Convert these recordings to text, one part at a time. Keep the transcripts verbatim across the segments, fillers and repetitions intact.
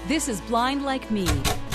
This is Blind Like Me.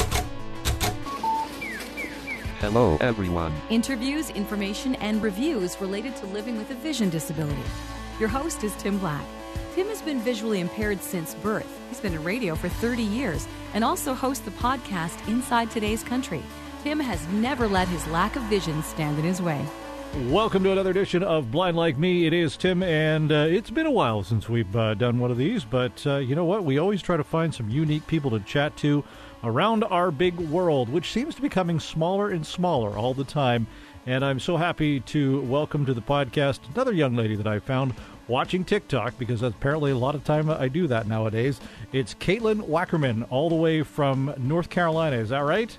Hello, everyone. Interviews, information, and reviews related to living with a vision disability. Your host is Tim Black. Tim has been visually impaired since birth. He's been in radio for thirty years and also hosts the podcast Inside Today's Country. Tim has never let his lack of vision stand in his way. Welcome to another edition of Blind Like Me. It is Tim, and uh, it's been a while since we've uh, done one of these, but uh, you know what? We always try to find some unique people to chat to around our big world, which seems to be becoming smaller and smaller all the time. And I'm so happy to welcome to the podcast another young lady that I found watching TikTok, because apparently a lot of time I do that nowadays. It's Caitlin Wackerman, all the way from North Carolina. Is that right?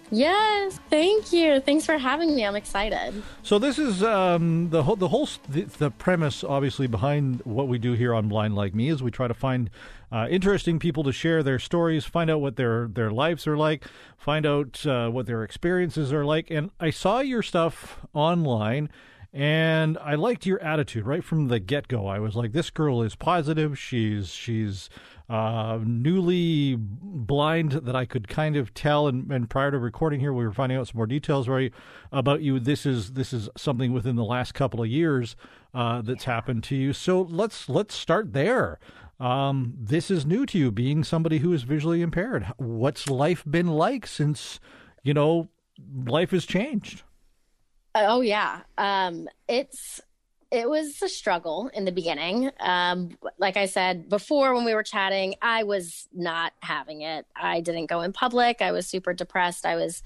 Yes, thank you. Thanks for having me. I'm excited. So this is um, the whole the whole the, the premise, obviously, behind what we do here on Blind Like Me is we try to find uh, interesting people to share their stories, find out what their their lives are like, find out uh, what their experiences are like. And I saw your stuff online, and I liked your attitude right from the get-go. I was like, this girl is positive. She's she's uh, newly blind, that I could kind of tell. And, and prior to recording here, we were finding out some more details right about you. This is this is something within the last couple of years uh, that's yeah. happened to you. So let's let's start there. Um, this is new to you, being somebody who is visually impaired. What's life been like since, you know, life has changed? Oh, yeah. Um, it's it was a struggle in the beginning. Um, like I said before when we were chatting, I was not having it. I didn't go in public. I was super depressed. I was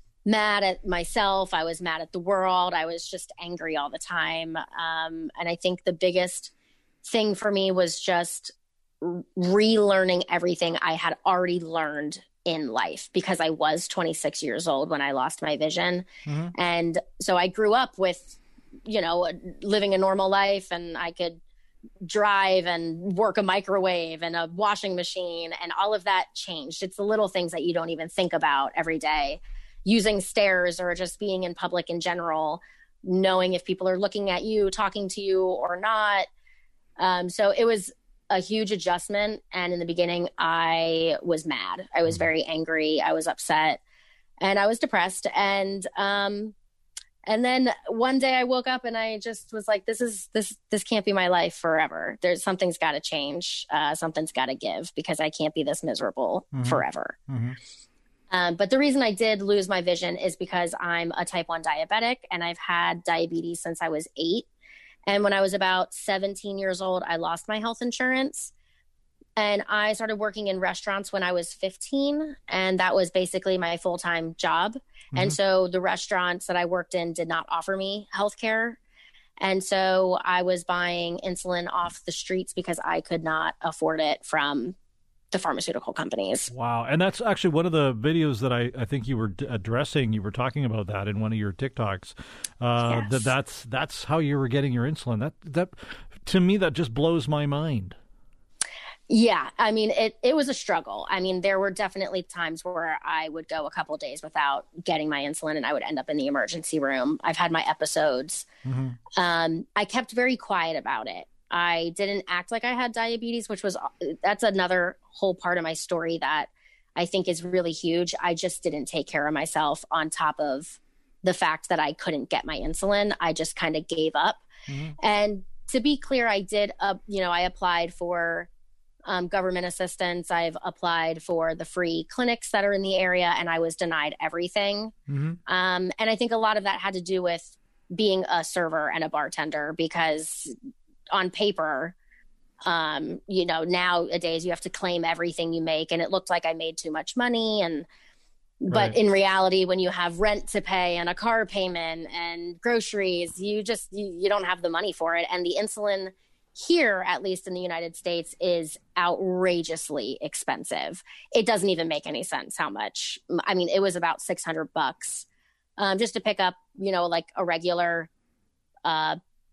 mad at myself. I was mad at the world. I was just angry all the time. Um, and I think the biggest thing for me was just relearning everything I had already learned in life, because I was twenty-six years old when I lost my vision. Mm-hmm. And so I grew up with, you know, living a normal life, and I could drive and work a microwave and a washing machine, and all of that changed. It's the little things that you don't even think about every day, using stairs or just being in public in general, knowing if people are looking at you, talking to you or not. Um, so it was a huge adjustment. And in the beginning, I was mad. I was very angry. I was upset, and I was depressed. And, um, and then one day I woke up and I just was like, this is, this, this can't be my life forever. There's something's got to change. Uh, something's got to give, because I can't be this miserable mm-hmm. forever. Mm-hmm. Um, but the reason I did lose my vision is because I'm a type one diabetic, and I've had diabetes since I was eight. And when I was about seventeen years old, I lost my health insurance, and I started working in restaurants when I was fifteen. And that was basically my full-time job. Mm-hmm. And so the restaurants that I worked in did not offer me health care. And so I was buying insulin off the streets because I could not afford it from the pharmaceutical companies. Wow. And that's actually one of the videos that I, I think you were d- addressing. You were talking about that in one of your TikToks. Uh, yes. that that's that's how you were getting your insulin. That that to me, that just blows my mind. Yeah. I mean, it, it was a struggle. I mean, there were definitely times where I would go a couple of days without getting my insulin, and I would end up in the emergency room. I've had my episodes. Mm-hmm. Um, I kept very quiet about it. I didn't act like I had diabetes, which was, that's another whole part of my story that I think is really huge. I just didn't take care of myself, on top of the fact that I couldn't get my insulin. I just kind of gave up. Mm-hmm. And to be clear, I did, uh, you know, I applied for um, government assistance. I've applied for the free clinics that are in the area, and I was denied everything. Mm-hmm. Um, and I think a lot of that had to do with being a server and a bartender, because on paper, um, you know, nowadays you have to claim everything you make, and it looked like I made too much money. And, but right. in reality, when you have rent to pay and a car payment and groceries, you just, you, you don't have the money for it. And the insulin here, at least in the United States, is outrageously expensive. It doesn't even make any sense how much. I mean, it was about six hundred bucks um, just to pick up, you know, like a regular, uh,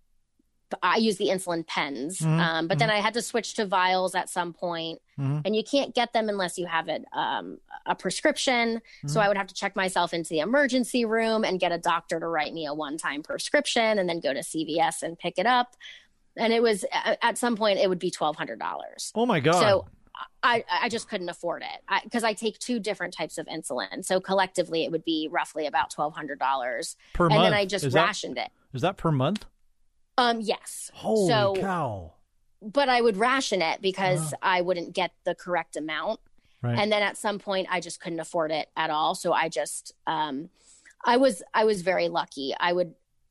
I use the insulin pens, mm-hmm. um, but mm-hmm. then I had to switch to vials at some point, mm-hmm. and you can't get them unless you have it, um, a prescription. Mm-hmm. So I would have to check myself into the emergency room and get a doctor to write me a one-time prescription, and then go to C V S and pick it up. And it was, at some point, it would be twelve hundred dollars. Oh my God. So I, I just couldn't afford it because I, I take two different types of insulin. So collectively, it would be roughly about twelve hundred dollars per and month. And then I just is rationed that, it. Is that per month? Um, yes. Holy so, cow. But I would ration it because Oh. I wouldn't get the correct amount. Right. And then at some point, I just couldn't afford it at all. So I just, um, I was, I was very lucky. I would,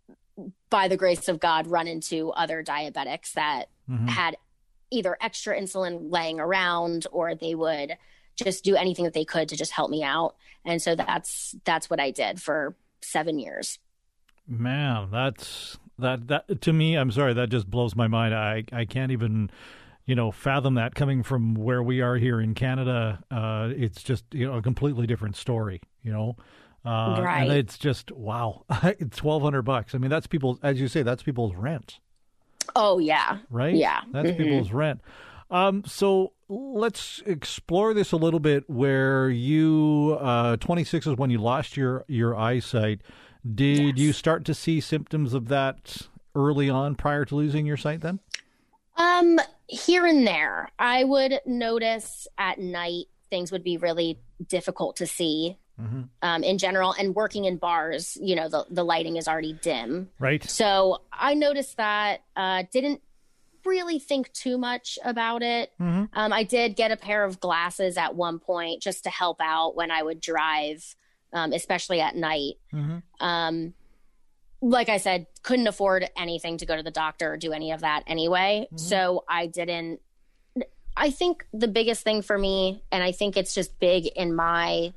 by the grace of God, run into other diabetics that Mhm. had either extra insulin laying around, or they would just do anything that they could to just help me out. And so that's, that's what I did for seven years. Man, that's that that to me, I'm sorry, that just blows my mind. I I can't even, you know, fathom that coming from where we are here in Canada. Uh, it's just, you know, a completely different story, you know. Uh, Right. And it's just, wow, twelve hundred bucks. I mean, that's people's, as you say, that's people's rent, Oh yeah. right? Yeah. That's Mhm. people's rent. Um, so let's explore this a little bit. Where you, uh, twenty-six is when you lost your your eyesight. Did Yes. you start to see symptoms of that early on prior to losing your sight then? Um, here and there, I would notice at night things would be really difficult to see. Mm-hmm. Um, in general, and working in bars, you know, the, the lighting is already dim. Right. So I noticed that, uh, didn't really think too much about it. Mm-hmm. Um, I did get a pair of glasses at one point just to help out when I would drive, um, especially at night. Mm-hmm. Um, like I said, couldn't afford anything to go to the doctor or do any of that anyway. Mm-hmm. So I didn't, I think the biggest thing for me, and I think it's just big in my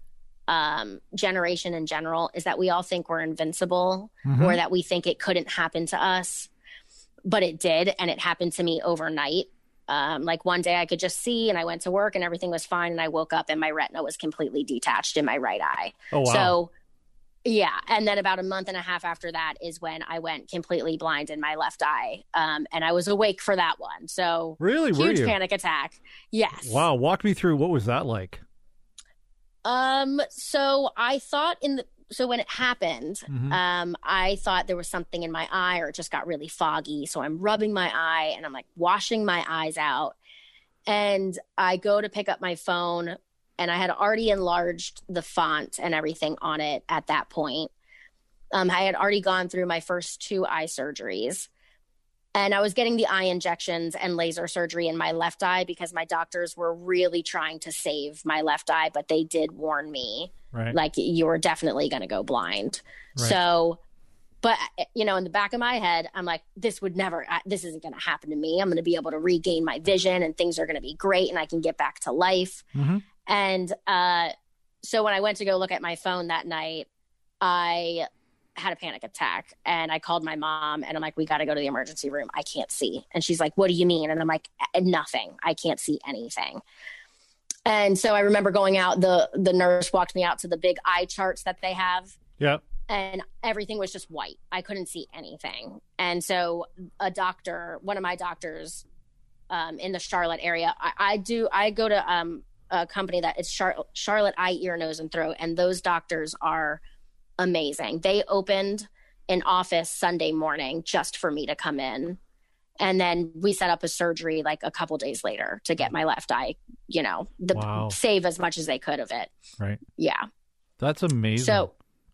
um, generation in general, is that we all think we're invincible, Mhm. or that we think it couldn't happen to us, but it did. And it happened to me overnight. Um, like one day I could just see, and I went to work and everything was fine. And I woke up and my retina was completely detached in my right eye. Oh, wow. So yeah. And then about a month and a half after that is when I went completely blind in my left eye. Um, and I was awake for that one. So Really? Were huge you? panic attack. Yes. Wow. Walk me through. What was that like? Um, so I thought in the, so when it happened, Mhm. um, I thought there was something in my eye, or it just got really foggy. So I'm rubbing my eye and I'm like washing my eyes out. And I go to pick up my phone, and I had already enlarged the font and everything on it at that point. Um, I had already gone through my first two eye surgeries. And I was getting the eye injections and laser surgery in my left eye because my doctors were really trying to save my left eye, but they did warn me, Right. like, you were definitely going to go blind. Right. So, but, you know, in the back of my head, I'm like, this would never, I- this isn't going to happen to me. I'm going to be able to regain my vision and things are going to be great and I can get back to life. Mhm. And uh, so when I went to go look at my phone that night, I had a panic attack, and I called my mom and I'm like, we got to go to the emergency room. I can't see. And she's like, what do you mean? And I'm like, nothing. I can't see anything. And so I remember going out, the, the nurse walked me out to the big eye charts that they have, Yeah. and everything was just white. I couldn't see anything. And so a doctor, one of my doctors um, in the Charlotte area, I, I do, I go to um, a company that is Char- Charlotte Eye, Ear, Nose, and Throat. And those doctors are amazing. They opened an office Sunday morning just for me to come in. And then we set up a surgery like a couple days later to get my left eye, you know, the Wow. save as much as they could of it. Right. Yeah. That's amazing. So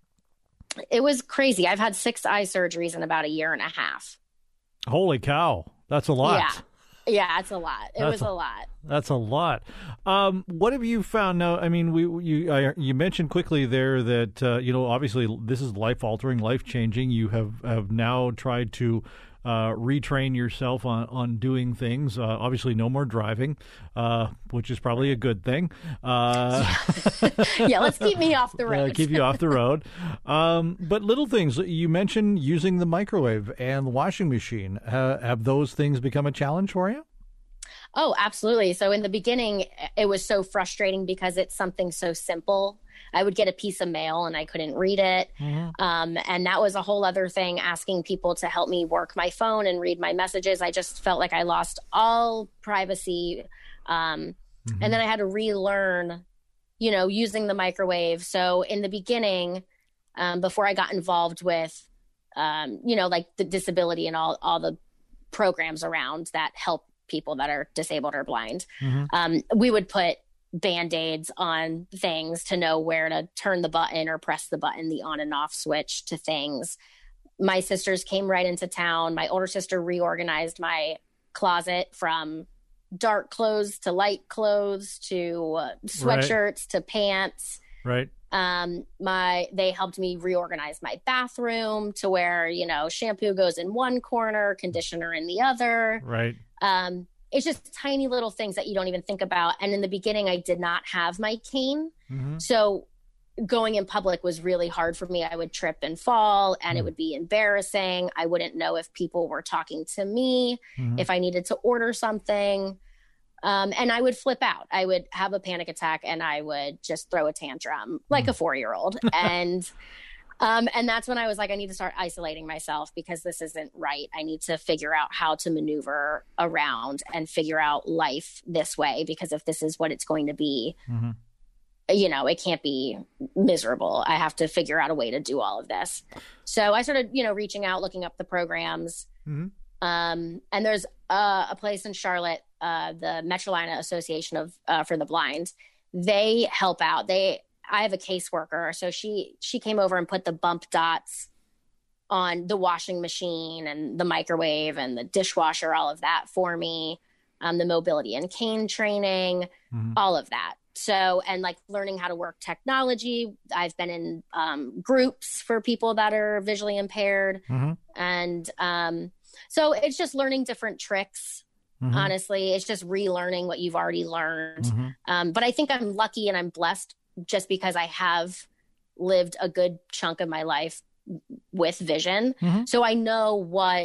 it was crazy. I've had six eye surgeries in about a year and a half. Holy cow. That's a lot. Yeah. Yeah, it's a lot. It That's was a- a lot. That's a lot. Um, what have you found now? I mean, we you I, you mentioned quickly there that uh, you know, obviously this is life altering, life changing. You have have now tried to uh, retrain yourself on on doing things. Uh, obviously, no more driving, uh, which is probably a good thing. Uh, Yeah, let's keep me off the uh, road. keep you off the road. Um, but little things you mentioned using the microwave and the washing machine. Uh, have those things become a challenge for you? Oh, absolutely. So in the beginning, it was so frustrating because it's something so simple. I would get a piece of mail and I couldn't read it. Mm-hmm. Um, and that was a whole other thing, asking people to help me work my phone and read my messages. I just felt like I lost all privacy. Um, Mm-hmm. And then I had to relearn, you know, using the microwave. So in the beginning, um, before I got involved with, um, you know, like the disability and all, all the programs around that help people that are disabled or blind. Mm-hmm. Um, we would put Band-Aids on things to know where to turn the button or press the button, the on and off switch to things. My sisters came right into town. My older sister reorganized my closet from dark clothes to light clothes to uh, sweatshirts right. to pants. Right. Um, my, they helped me reorganize my bathroom to where, you know, shampoo goes in one corner, conditioner in the other. Right. Um, it's just tiny little things that you don't even think about. And in the beginning, I did not have my cane. Mm-hmm. So going in public was really hard for me. I would trip and fall, and mm. it would be embarrassing. I wouldn't know if people were talking to me, mm-hmm. if I needed to order something. Um, and I would flip out. I would have a panic attack, and I would just throw a tantrum like mm. a four-year-old. and um, and that's when I was like, I need to start isolating myself because this isn't right. I need to figure out how to maneuver around and figure out life this way, because if this is what it's going to be, mm-hmm. you know, it can't be miserable. I have to figure out a way to do all of this. So I started, you know, reaching out, looking up the programs. Mm-hmm. Um, and there's uh, a place in Charlotte, uh, the Metrolina Association of uh, for the Blind. They help out. They, I have a caseworker, so she she came over and put the bump dots on the washing machine and the microwave and the dishwasher, all of that for me. Um, the mobility and cane training, mm-hmm. all of that. So, and like learning how to work technology. I've been in um, groups for people that are visually impaired. Mm-hmm. And um, so it's just learning different tricks. Mm-hmm. Honestly, it's just relearning what you've already learned. Mm-hmm. Um, but I think I'm lucky and I'm blessed just because I have lived a good chunk of my life with vision. Mm-hmm. So I know what,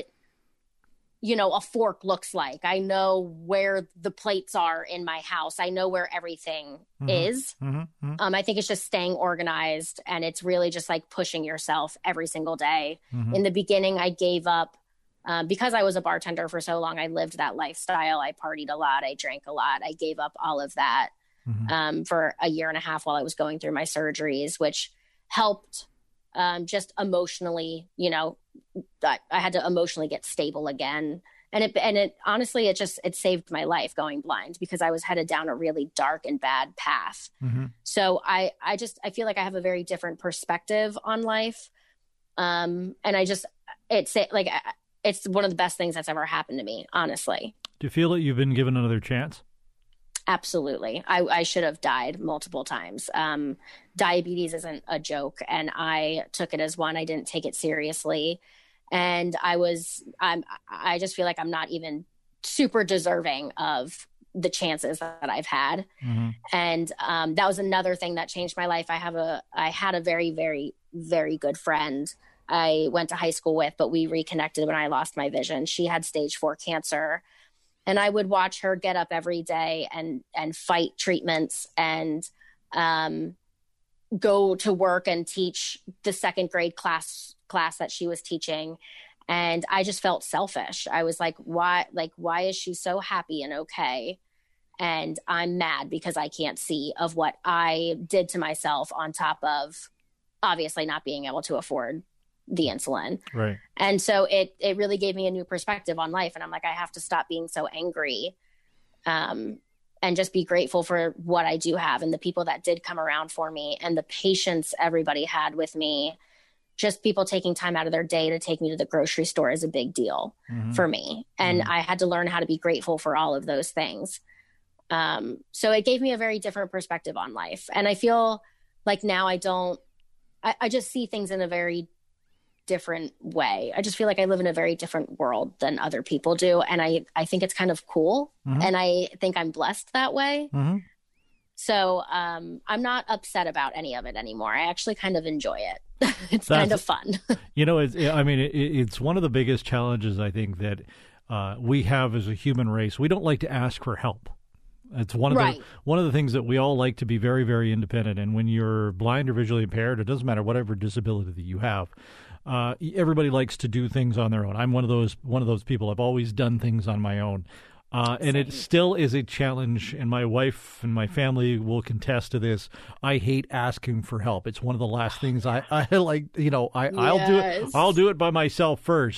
you know, a fork looks like. I know where the plates are in my house. I know where everything mm-hmm. is. Mm-hmm. Mm-hmm. Um, I think it's just staying organized, and it's really just like pushing yourself every single day. Mm-hmm. In the beginning, I gave up um, because I was a bartender for so long. I lived that lifestyle. I partied a lot. I drank a lot. I gave up all of that mm-hmm. um, for a year and a half while I was going through my surgeries, which helped um, just emotionally, you know, I, I had to emotionally get stable again. And it, and it, honestly, it just, it saved my life going blind because I was headed down a really dark and bad path. Mm-hmm. So I, I just, I feel like I have a very different perspective on life. Um, and I just, it's like, it's one of the best things that's ever happened to me, honestly. Do you feel that you've been given another chance? Absolutely. I, I should have died multiple times. Um, diabetes isn't a joke, and I took it as one. I didn't take it seriously. And I was, I'm, I just feel like I'm not even super deserving of the chances that I've had. Mm-hmm. And um, that was another thing that changed my life. I have a, I had a very, very, very good friend I went to high school with, but we reconnected when I lost my vision. She had stage four cancer. And I would watch her get up every day and, and fight treatments and um, go to work and teach the second grade class class that she was teaching. And I just felt selfish. I was like, why, like, why is she so happy and okay? And I'm mad because I can't see of what I did to myself on top of obviously not being able to afford the insulin. Right. And so it, it really gave me a new perspective on life. And I'm like, I have to stop being so angry um, and just be grateful for what I do have and the people that did come around for me and the patience everybody had with me. Just people taking time out of their day to take me to the grocery store is a big deal mm-hmm. for me. And mm-hmm. I had to learn how to be grateful for all of those things. Um, so it gave me a very different perspective on life. And I feel like now I don't, I, I just see things in a very different way. I just feel like I live in a very different world than other people do. And I, I think it's kind of cool. Mm-hmm. And I think I'm blessed that way. Mm-hmm. So um, I'm not upset about any of it anymore. I actually kind of enjoy it. It's That's, kind of fun. You know, it's, I mean, it, it's one of the biggest challenges I think that uh, we have as a human race. We don't like to ask for help. It's one of right. the one of the things that we all like to be very, very independent. And when you're blind or visually impaired, it doesn't matter whatever disability that you have. Uh, everybody likes to do things on their own. I'm one of those one of those people. I've always done things on my own. Uh, and it still is a challenge, and my wife and my family will contest to this. I hate asking for help. It's one of the last things I, I like, you know, I, yes. I'll do it. I'll do it by myself first.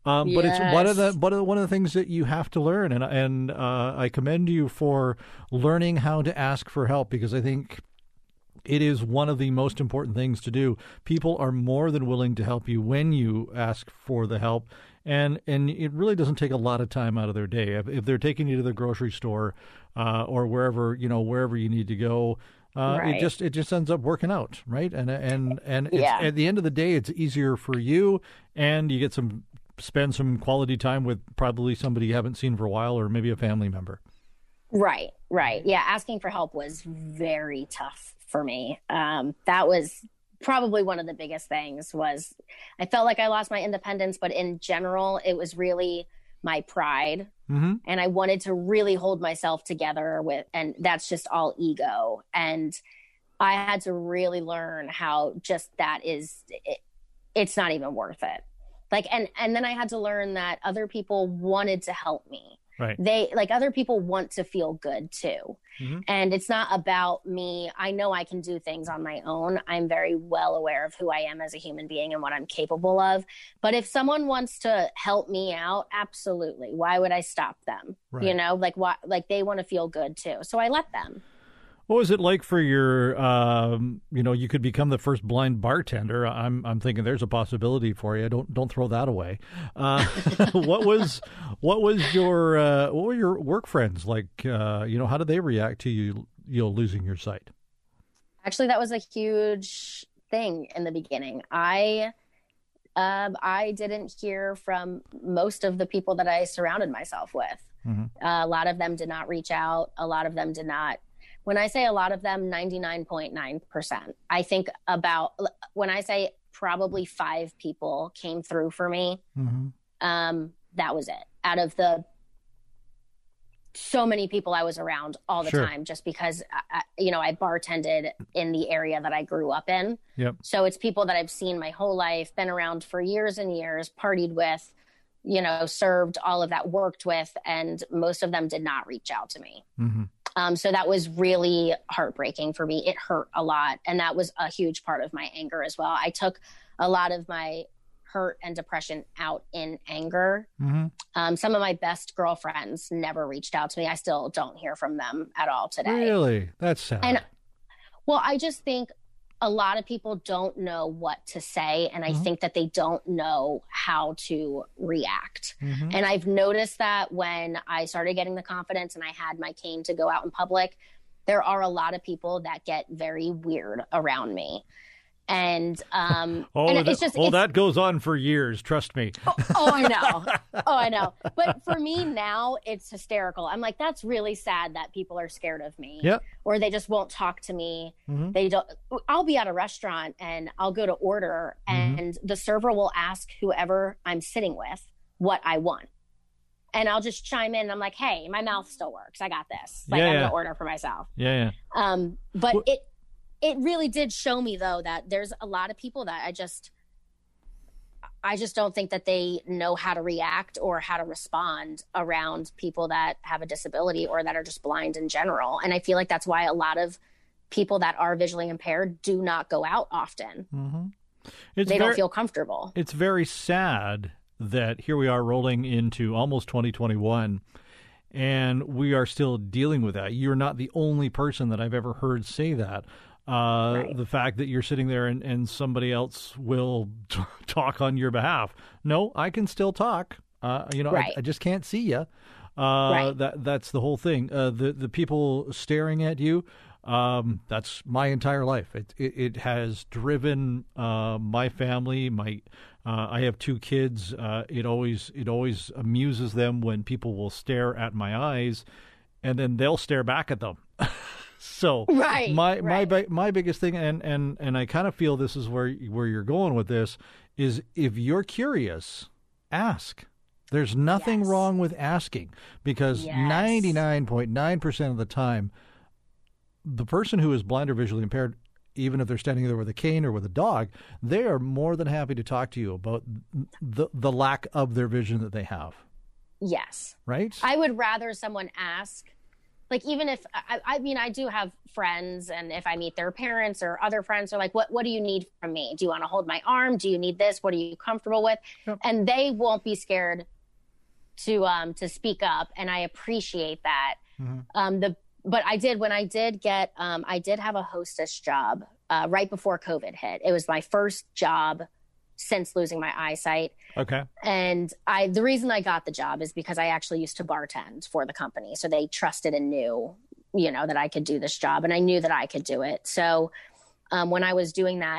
Um, but Yes. it's one of the one of the, one of the things that you have to learn, and and uh, I commend you for learning how to ask for help, because I think it is one of the most important things to do. People are more than willing to help you when you ask for the help, and and it really doesn't take a lot of time out of their day. If, if they're taking you to the grocery store uh, or wherever you know wherever you need to go. Uh, Right. It just it just ends up working out, right? And and and it's, Yeah. at the end of the day, it's easier for you, and you get some spend some quality time with probably somebody you haven't seen for a while, or maybe a family member. Right, right. Yeah, asking for help was very tough for me. Um, that was probably one of the biggest things. Was I felt like I lost my independence, but in general, it was really my pride. Mm-hmm. And I wanted to really hold myself together with, and that's just all ego. And I had to really learn how just that is, it, it's not even worth it. Like, and, and then I had to learn that other people wanted to help me. Right. They like other people want to feel good too. Mhm. And it's not about me. I know I can do things on my own. I'm very well aware of who I am as a human being and what I'm capable of. But if someone wants to help me out, absolutely. Why would I stop them? Right. You know, like why, like they want to feel good too. So I let them. What was it like for your, um, you know, you could become the first blind bartender. I'm I'm thinking there's a possibility for you. Don't don't throw that away. Uh, what was what was your uh, what were your work friends like? Uh, you know, how did they react to you, you know, losing your sight? Actually, that was a huge thing in the beginning. I um, I didn't hear from most of the people that I surrounded myself with. Mhm. Uh, a lot of them did not reach out. A lot of them did not. When I say a lot of them, ninety-nine point nine percent. I think about, when I say probably five people came through for me, Mm-hmm. um, that was it. Out of the so many people I was around all the Sure. time, just because, I, I- you know, I bartended in the area that I grew up in. Yep. So it's people that I've seen my whole life, been around for years and years, partied with, you know, served, all of that, worked with, and most of them did not reach out to me. Mm-hmm. Um, so that was really heartbreaking for me. It hurt a lot. And that was a huge part of my anger as well. I took a lot of my hurt and depression out in anger. Mm-hmm. Um, some of my best girlfriends never reached out to me. I still don't hear from them at all today. Really? That's sad. And well, I just think a lot of people don't know what to say. And I Mhm. think that they don't know how to react. Mhm. And I've noticed that when I started getting the confidence and I had my cane to go out in public, there are a lot of people that get very weird around me. And, um, Oh, and that, it's just, oh it's, that goes on for years. Trust me. oh, I know. Oh, I know. But for me now, it's hysterical. I'm like, that's really sad that people are scared of me. Yep. Or they just won't talk to me. Mhm. They don't. I'll be at a restaurant and I'll go to order, Mhm. and the server will ask whoever I'm sitting with what I want. And I'll just chime in. And I'm like, hey, my mouth still works. I got this. Like, Yeah, I'm yeah. going to order for myself. Yeah, yeah. Um, but Well- it it really did show me, though, that there's a lot of people that I just I just don't think that they know how to react or how to respond around people that have a disability or that are just blind in general. And I feel like that's why a lot of people that are visually impaired do not go out often. Mm-hmm. It's They very, don't feel comfortable. It's very sad that here we are rolling into almost twenty twenty-one, and we are still dealing with that. You're not the only person that I've ever heard say that. Uh, Right. The fact that you're sitting there and, and somebody else will t- talk on your behalf. No, I can still talk. Uh, you know, Right. I, I just can't see you. Uh, Right. That that's the whole thing. Uh, the the people staring at you. Um, that's my entire life. It it, it has driven uh, my family. My uh, I have two kids. Uh, it always it always amuses them when people will stare at my eyes, and then they'll stare back at them. So Right, my my right. bi- my biggest thing, and, and, and I kind of feel this is where where you're going with this, is if you're curious, ask. There's nothing Yes. wrong with asking, because Yes. ninety-nine point nine percent of the time, the person who is blind or visually impaired, even if they're standing there with a cane or with a dog, they are more than happy to talk to you about the the lack of their vision that they have. Yes. Right? I would rather someone ask like, even if I, I mean, I do have friends, and if I meet their parents or other friends, are like, what, what do you need from me? Do you want to hold my arm? Do you need this? What are you comfortable with? Yep. And they won't be scared to, um, to speak up. And I appreciate that. Mm-hmm. Um, the, but I did, when I did get, um, I did have a hostess job, uh, right before COVID hit. It was my first job since losing my eyesight. Okay. And I, the reason I got the job is because I actually used to bartend for the company. So they trusted and knew, you know, that I could do this job, and I knew that I could do it. So um, when I was doing that,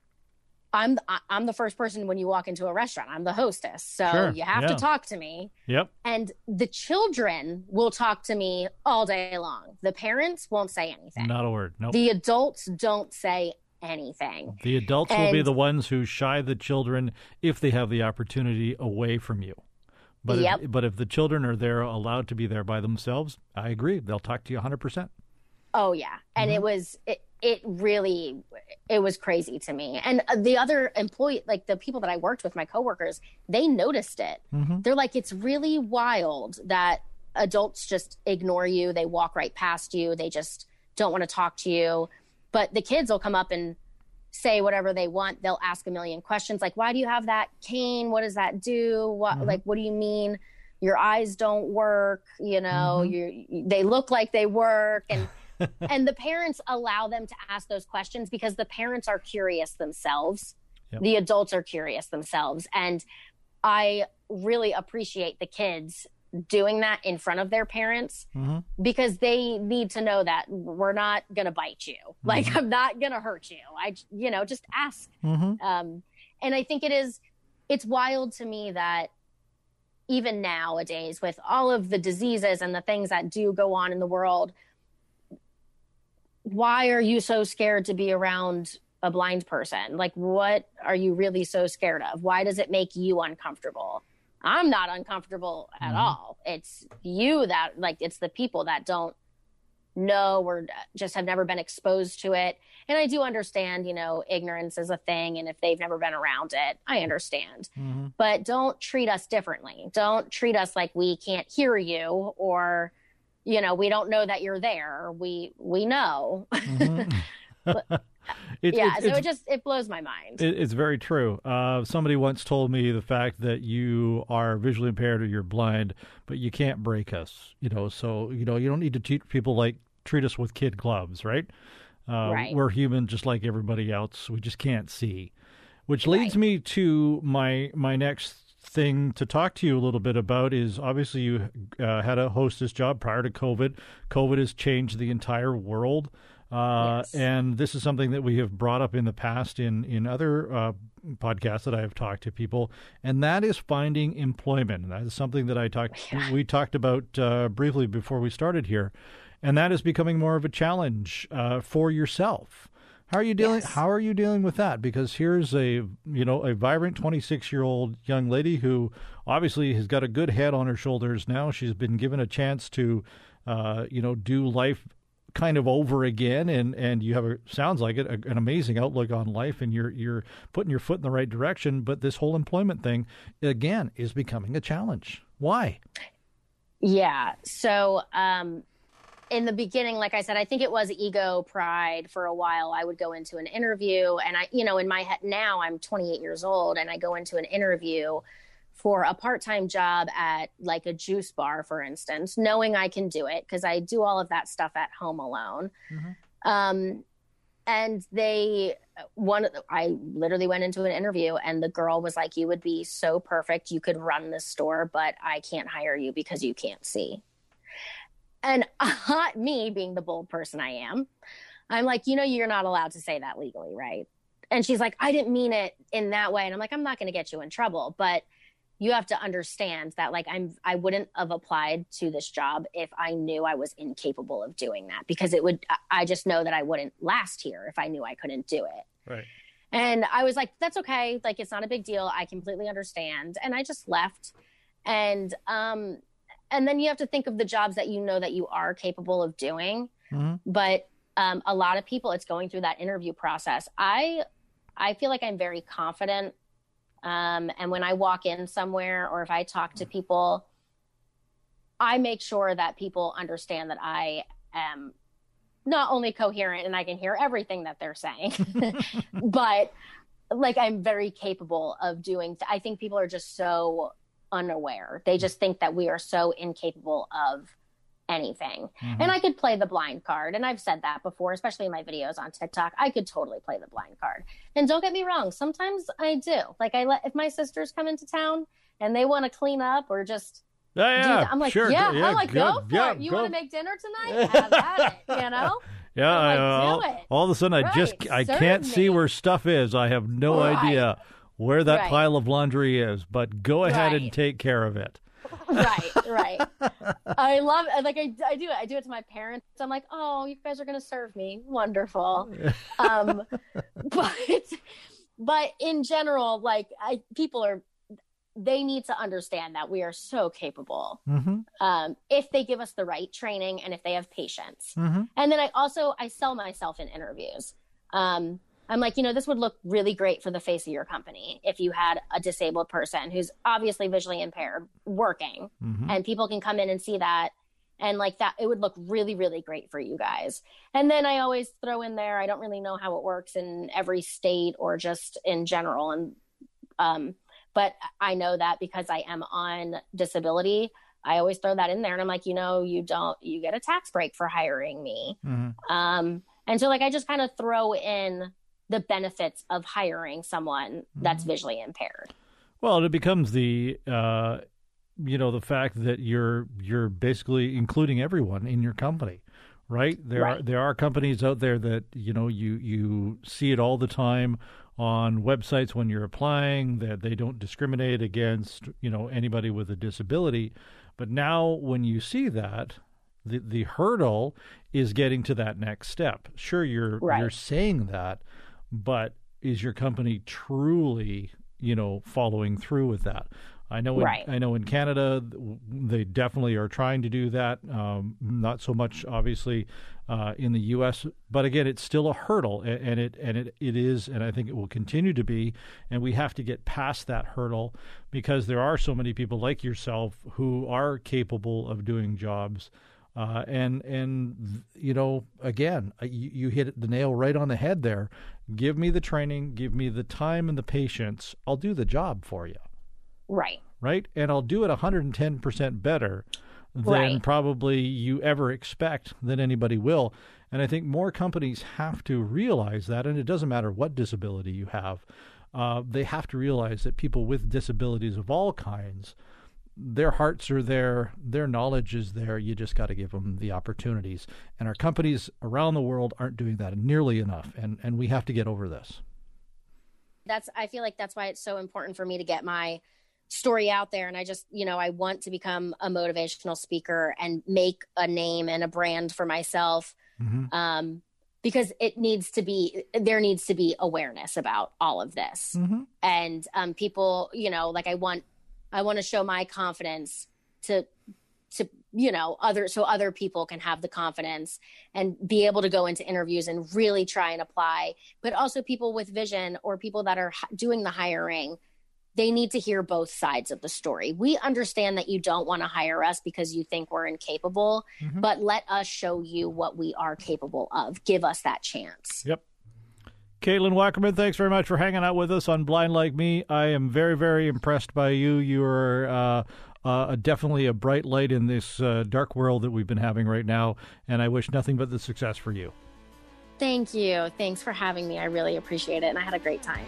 I'm, I'm the first person when you walk into a restaurant, I'm the hostess. So sure. you have yeah. to talk to me. Yep. And the children will talk to me all day long. The parents won't say anything. Not a word. Nope. The adults don't say anything. The adults and, will be the ones who shy the children if they have the opportunity away from you. But yep. if, but if the children are there, allowed to be there by themselves, I agree. They'll talk to you one hundred percent. Oh, yeah. And mm-hmm. it was, it, it really, it was crazy to me. And the other employee, like the people that I worked with, my coworkers, they noticed it. Mm-hmm. They're like, it's really wild that adults just ignore you. They walk right past you. They just don't want to talk to you. But the kids will come up and say whatever they want. They'll ask a million questions like, why do you have that cane? What does that do? What, mm-hmm. like, what do you mean your eyes don't work? You know, mm-hmm. you they look like they work. And and the parents allow them to ask those questions because the parents are curious themselves. Yep. The adults are curious themselves. And I really appreciate the kids doing that in front of their parents mm-hmm. because they need to know that we're not going to bite you. Mm-hmm. Like, I'm not going to hurt you. I, you know, just ask. Mm-hmm. Um, and I think it is, it's wild to me that even nowadays with all of the diseases and the things that do go on in the world, why are you so scared to be around a blind person? Like, what are you really so scared of? Why does it make you uncomfortable? I'm not uncomfortable at mm-hmm. all. It's you that, like, it's the people that don't know or just have never been exposed to it. And I do understand, you know, ignorance is a thing. And if they've never been around it, I understand. Mm-hmm. But don't treat us differently. Don't treat us like we can't hear you or, you know, we don't know that you're there. We, we know. Mm-hmm. but, It, yeah, it, so it just, it blows my mind. It, it's very true. Uh, somebody once told me the fact that you are visually impaired or you're blind, but you can't break us, you know, so, you know, you don't need to treat people like, treat us with kid gloves, right? Uh, right. We're human just like everybody else. We just can't see. Which leads right. me to my, my next thing to talk to you a little bit about is obviously you uh, had a hostess job prior to COVID. COVID has changed the entire world. Uh, yes. And this is something that we have brought up in the past in, in other uh, podcasts that I have talked to people, and that is finding employment. And that is something that I talked, yeah. we talked about uh, briefly before we started here, and that is becoming more of a challenge uh, for yourself. How are you dealing? Yes. How are you dealing with that? Because here's a you know a vibrant twenty-six year old young lady who obviously has got a good head on her shoulders now. She's been given a chance to uh, you know do life kind of over again, and and you have a sounds like it a, an amazing outlook on life, and you're you're putting your foot in the right direction. But this whole employment thing again is becoming a challenge. Why? Yeah. So um, in the beginning, like I said, I think it was ego, pride. For a while, I would go into an interview, and I, you know, in my head now, I'm twenty-eight years old, and I go into an interview for a part-time job at like a juice bar, for instance, knowing I can do it because I do all of that stuff at home alone. Mm-hmm. Um, and they, one, I literally went into an interview and the girl was like, you would be so perfect. You could run this store, but I can't hire you because you can't see. And uh, me being the bold person I am, I'm like, you know, you're not allowed to say that legally, right? And she's like, I didn't mean it in that way. And I'm like, I'm not going to get you in trouble, but you have to understand that, like, I'm, I wouldn't have applied to this job if I knew I was incapable of doing that, because it would, I just know that I wouldn't last here if I knew I couldn't do it. Right. And I was like, that's okay. Like, it's not a big deal. I completely understand. And I just left. And, um, and then you have to think of the jobs that you know that you are capable of doing. Mm-hmm. But, um, a lot of people, it's going through that interview process. I, I feel like I'm very confident. Um, and when I walk in somewhere or if I talk to people, I make sure that people understand that I am not only coherent and I can hear everything that they're saying, but like I'm very capable of doing. Th- I think people are just so unaware. They just think that we are so incapable of anything. Mm-hmm. And I could play the blind card. And I've said that before, especially in my videos on TikTok. I could totally play the blind card. And don't get me wrong, sometimes I do. Like I let if my sisters come into town and they want to clean up or just yeah, yeah, do that, I'm like, sure. yeah, yeah, I'm like, good. go for yeah, it. You go. want to make dinner tonight? Have at it, you know? Yeah, like, I, all, do it. all of a sudden I right. just I Serve can't me. see where stuff is. I have no right. idea where that right. pile of laundry is, but go ahead right. and take care of it. right, right. I love it. Like I, I do it. I do it to my parents. I'm like, oh, you guys are going to serve me. Wonderful. Um, but, but in general, like I, people are, they need to understand that we are so capable mm-hmm. um, if they give us the right training and if they have patience. Mm-hmm. And then I also, I sell myself in interviews. Um, I'm like, you know, this would look really great for the face of your company if you had a disabled person who's obviously visually impaired working mm-hmm. and people can come in and see that. And like that, it would look really, really great for you guys. And then I always throw in there, I don't really know how it works in every state or just in general. And, um, but I know that because I am on disability, I always throw that in there. And I'm like, you know, you don't, you get a tax break for hiring me. Mm-hmm. Um, and so like, I just kind of throw in the benefits of hiring someone that's mm-hmm. visually impaired. Well, it becomes the, uh, you know, the fact that you're, you're basically including everyone in your company, right? There right. are, there are companies out there that, you know, you, you see it all the time on websites when you're applying, that they don't discriminate against, you know, anybody with a disability. But now when you see that, the the hurdle is getting to that next step. Sure, you're right. you're saying that, but is your company truly, you know, following through with that? I know, in, right. I know in Canada, they definitely are trying to do that. Um, not so much, obviously, uh, in the U S, but again, it's still a hurdle, and, and it and it, it is, and I think it will continue to be. And we have to get past that hurdle because there are so many people like yourself who are capable of doing jobs. Uh, and and you know, again, you, you hit the nail right on the head there. Give me the training, give me the time and the patience. I'll do the job for you. Right. Right? And I'll do it one hundred ten percent better than right. probably you ever expect than anybody will. And I think more companies have to realize that, and it doesn't matter what disability you have. Uh, they have to realize that people with disabilities of all kinds, their hearts are there, their knowledge is there. You just got to give them the opportunities. And our companies around the world aren't doing that nearly enough, and, and we have to get over this. That's, I feel like that's why it's so important for me to get my story out there. And I just, you know, I want to become a motivational speaker and make a name and a brand for myself. Mm-hmm. Um, because it needs to be, there needs to be awareness about all of this. Mm-hmm. And um, people, you know, like I want, I want to show my confidence to, to, you know, other, so other people can have the confidence and be able to go into interviews and really try and apply. But also people with vision or people that are doing the hiring, they need to hear both sides of the story. We understand that you don't want to hire us because you think we're incapable, mm-hmm. but let us show you what we are capable of. Give us that chance. Yep. Caitlin Wackerman, thanks very much for hanging out with us on Blind Like Me. I am very, very impressed by you. You are uh, uh, definitely a bright light in this uh, dark world that we've been having right now, and I wish nothing but the success for you. Thank you. Thanks for having me. I really appreciate it, and I had a great time.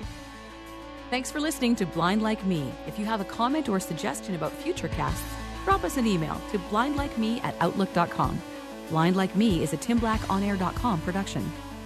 Thanks for listening to Blind Like Me. If you have a comment or suggestion about future casts, drop us an email to blindlikeme at outlook dot com. Blind Like Me is a tim black on air dot com production.